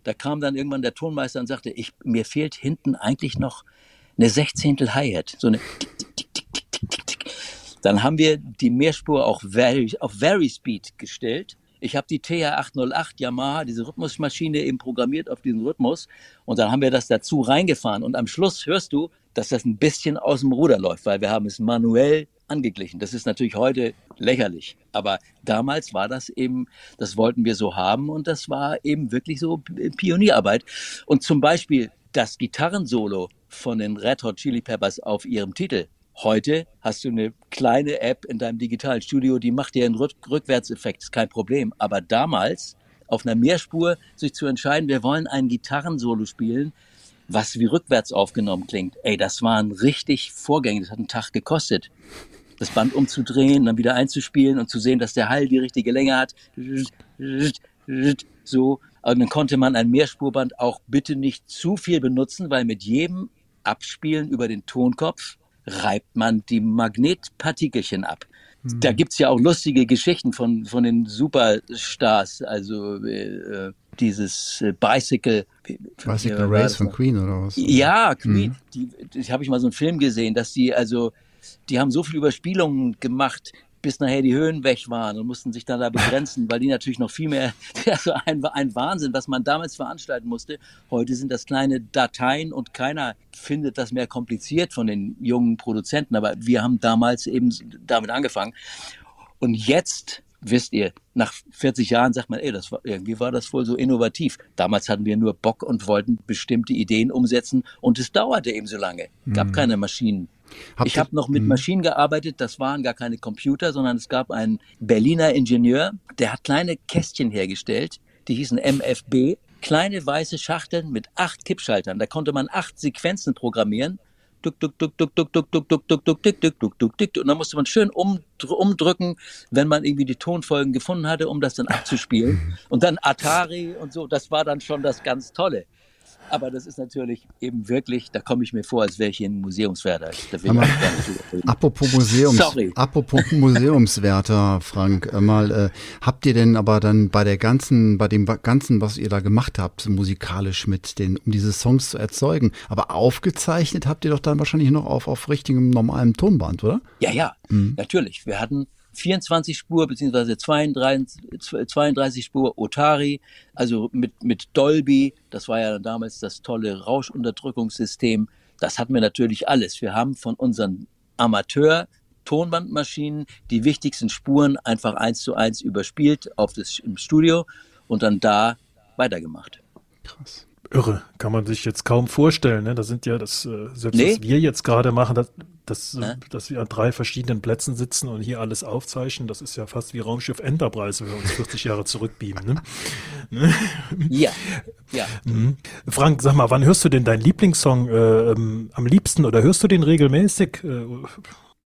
Da kam dann irgendwann der Tonmeister und sagte, mir fehlt hinten eigentlich noch eine Sechzehntel Hi-Hat, so eine Tick, Tick, Tick, Tick, Tick, Tick, Tick, Tick. Dann haben wir die Mehrspur auch auf Very Speed gestellt. Ich habe die TR-808 Yamaha, diese Rhythmusmaschine, eben programmiert auf diesen Rhythmus. Und dann haben wir das dazu reingefahren. Und am Schluss hörst du, dass das ein bisschen aus dem Ruder läuft, weil wir haben es manuell angeglichen. Das ist natürlich heute lächerlich. Aber damals war das eben, das wollten wir so haben. Und das war eben wirklich so Pionierarbeit. Und zum Beispiel das Gitarrensolo von den Red Hot Chili Peppers auf ihrem Titel. Heute hast du eine kleine App in deinem digitalen Studio, die macht dir einen Rückwärtseffekt, ist kein Problem. Aber damals, auf einer Mehrspur, sich zu entscheiden, wir wollen ein Gitarrensolo spielen, was wie rückwärts aufgenommen klingt. Ey, das waren richtig Vorgänge, das hat einen Tag gekostet. Das Band umzudrehen, dann wieder einzuspielen und zu sehen, dass der Hall die richtige Länge hat. So, und dann konnte man ein Mehrspurband auch bitte nicht zu viel benutzen, weil mit jedem Abspielen über den Tonkopf reibt man die Magnetpartikelchen ab. Da gibt's ja auch lustige Geschichten von den Superstars, also dieses Bicycle Race von Queen oder was? Ja, Queen. Die habe ich mal so einen Film gesehen, dass die haben so viel Überspielungen gemacht, bis nachher die Höhen weg waren und mussten sich dann da begrenzen, weil die natürlich noch viel mehr, also ein Wahnsinn, was man damals veranstalten musste. Heute sind das kleine Dateien und keiner findet das mehr kompliziert von den jungen Produzenten, aber wir haben damals eben damit angefangen. Und jetzt, wisst ihr, nach 40 Jahren sagt man, irgendwie war das wohl so innovativ. Damals hatten wir nur Bock und wollten bestimmte Ideen umsetzen und es dauerte eben so lange. Gab keine Maschinen. Ich habe noch mit Maschinen gearbeitet, das waren gar keine Computer, sondern es gab einen Berliner Ingenieur, der hat kleine Kästchen hergestellt, die hießen MFB, kleine weiße Schachteln mit 8 Kippschaltern. Da konnte man 8 Sequenzen programmieren. Duck, duck, duck, duck, duck, duck, duck, duck, duck, duck, duck, duck, duck, duck, duck. Und dann musste man schön umdrücken, wenn man irgendwie die Tonfolgen gefunden hatte, um das dann abzuspielen. Und dann Atari und so, das war dann schon das ganz Tolle. Aber das ist natürlich eben wirklich, da komme ich mir vor, als wäre ich hier ein Museumswärter. Apropos Museumswärter, Frank, habt ihr denn aber dann bei dem Ganzen, was ihr da gemacht habt, musikalisch um diese Songs zu erzeugen, aber aufgezeichnet habt ihr doch dann wahrscheinlich noch auf richtigem, normalem Tonband, oder? Ja, natürlich. Wir hatten 24 Spur bzw. 32 Spur Otari, also mit Dolby, das war ja damals das tolle Rauschunterdrückungssystem, das hatten wir natürlich alles. Wir haben von unseren Amateur-Tonbandmaschinen die wichtigsten Spuren einfach 1:1 überspielt im Studio und dann da weitergemacht. Krass. Irre, kann man sich jetzt kaum vorstellen, ne? Das sind ja was wir jetzt gerade machen, dass wir an 3 verschiedenen Plätzen sitzen und hier alles aufzeichnen, das ist ja fast wie Raumschiff Enterprise, wenn wir uns 40 Jahre zurückbeamen, ne? Ja. Frank, sag mal, wann hörst du denn deinen Lieblingssong am liebsten oder hörst du den regelmäßig?